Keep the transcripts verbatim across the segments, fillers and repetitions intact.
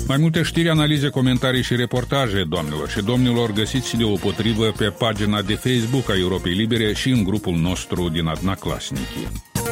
Mai multe știri, analize, comentarii și reportaje, doamnelor și domnilor, găsiți deopotrivă pe pagina de Facebook a Europei Libere și în grupul nostru din Odnoklassniki.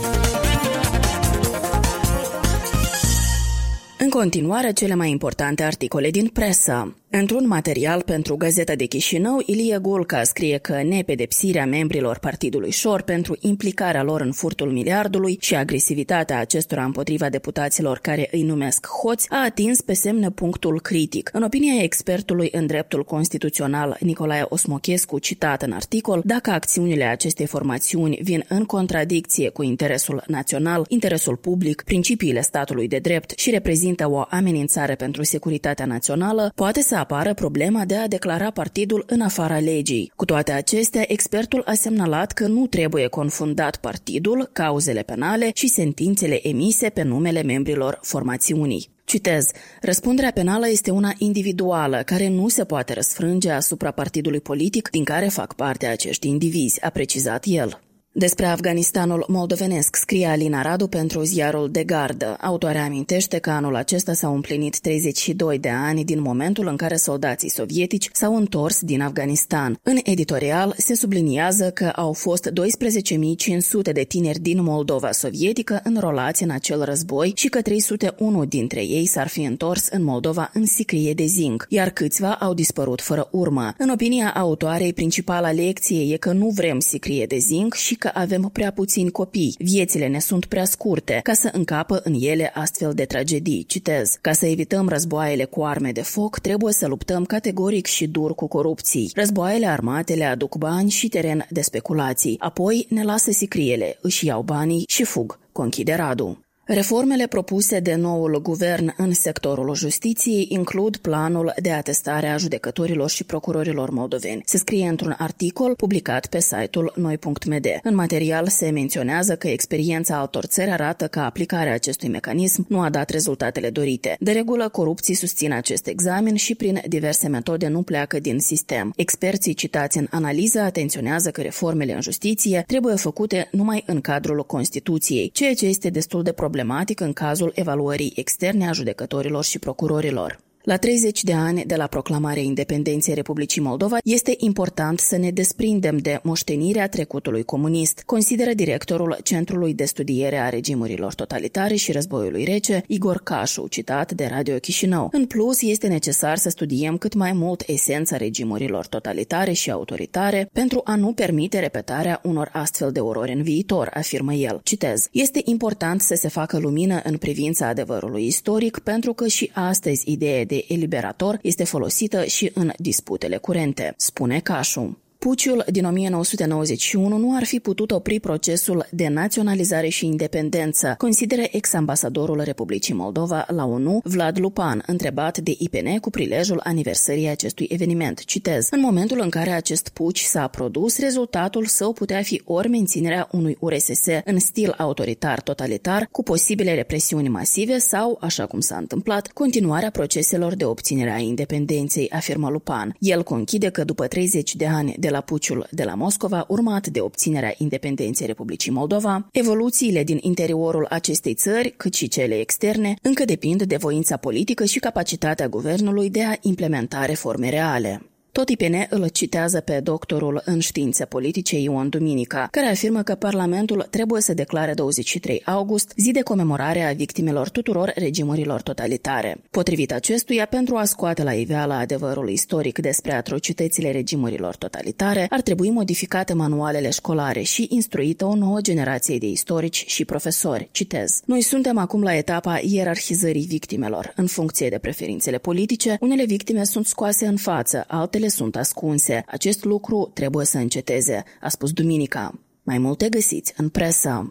În continuare, cele mai importante articole din presă. Într-un material pentru Gazeta de Chișinău, Ilie Golca scrie că nepedepsirea membrilor Partidului Șor pentru implicarea lor în furtul miliardului și agresivitatea acestora împotriva deputaților care îi numesc hoți a atins pe semne punctul critic. În opinia expertului în dreptul constituțional Nicolae Osmochescu, citat în articol, dacă acțiunile acestei formațiuni vin în contradicție cu interesul național, interesul public, principiile statului de drept și reprezintă o amenințare pentru securitatea națională, poate să apară problema de a declara partidul în afara legii. Cu toate acestea, expertul a semnalat că nu trebuie confundat partidul, cauzele penale și sentințele emise pe numele membrilor formațiunii. Citez, răspunderea penală este una individuală, care nu se poate răsfrânge asupra partidului politic din care fac parte acești indivizi, a precizat el. Despre Afganistanul moldovenesc scrie Alina Radu pentru ziarul De Gardă. Autoarea amintește că anul acesta s-au împlinit treizeci și doi de ani din momentul în care soldații sovietici s-au întors din Afganistan. În editorial se subliniază că au fost doisprezece mii cinci sute de tineri din Moldova sovietică înrolați în acel război și că trei sute unu dintre ei s-ar fi întors în Moldova în sicrie de zinc, iar câțiva au dispărut fără urmă. În opinia autoarei, principala lecție e că nu vrem sicrie de zinc și că avem prea puțini copii. Viețile ne sunt prea scurte ca să încapă în ele astfel de tragedii. Citez, ca să evităm războaiele cu arme de foc, trebuie să luptăm categoric și dur cu corupții. Războaiele armate le aduc bani și teren de speculații. Apoi ne lasă sicriele, își iau banii și fug, conchide Radu. Reformele propuse de noul guvern în sectorul justiției includ planul de atestare a judecătorilor și procurorilor moldoveni. Se scrie într-un articol publicat pe site-ul noi punct m d. În material se menționează că experiența altor țări arată că aplicarea acestui mecanism nu a dat rezultatele dorite. De regulă, corupții susțin acest examen și prin diverse metode nu pleacă din sistem. Experții citați în analiză atenționează că reformele în justiție trebuie făcute numai în cadrul Constituției, ceea ce este destul de problematic problematic în cazul evaluării externe a judecătorilor și procurorilor. La treizeci de ani de la proclamarea independenței Republicii Moldova, este important să ne desprindem de moștenirea trecutului comunist, consideră directorul Centrului de Studiere a Regimurilor Totalitare și Războiului Rece, Igor Cașu, citat de Radio Chișinău. În plus, este necesar să studiem cât mai mult esența regimurilor totalitare și autoritare pentru a nu permite repetarea unor astfel de orori în viitor, afirmă el. Citez, este important să se facă lumină în privința adevărului istoric, pentru că și astăzi ideea de eliberator este folosită și în disputele curente, spune Cașu. Puciul din o mie nouă sute nouăzeci și unu nu ar fi putut opri procesul de naționalizare și independență, consideră ex-ambasadorul Republicii Moldova la ONU, Vlad Lupan, întrebat de I P N cu prilejul aniversării acestui eveniment. Citez, în momentul în care acest puci s-a produs, rezultatul său putea fi ori menținerea unui U R S S în stil autoritar-totalitar, cu posibile represiuni masive sau, așa cum s-a întâmplat, continuarea proceselor de obținere a independenței, afirmă Lupan. El conchide că după treizeci de ani de la puciul de la Moscova, urmat de obținerea independenței Republicii Moldova, evoluțiile din interiorul acestei țări, cât și cele externe, încă depind de voința politică și capacitatea guvernului de a implementa reforme reale. Tot I P N îl citează pe doctorul în științe politice Ion Duminica, care afirmă că Parlamentul trebuie să declare douăzeci și trei august zi de comemorare a victimelor tuturor regimurilor totalitare. Potrivit acestuia, pentru a scoate la iveală adevărul istoric despre atrocitățile regimurilor totalitare, ar trebui modificate manualele școlare și instruită o nouă generație de istorici și profesori. Citez, noi suntem acum la etapa ierarhizării victimelor. În funcție de preferințele politice, unele victime sunt scoase în față, altele sunt ascunse. Acest lucru trebuie să înceteze, a spus Duminica. Mai multe găsiți în presă.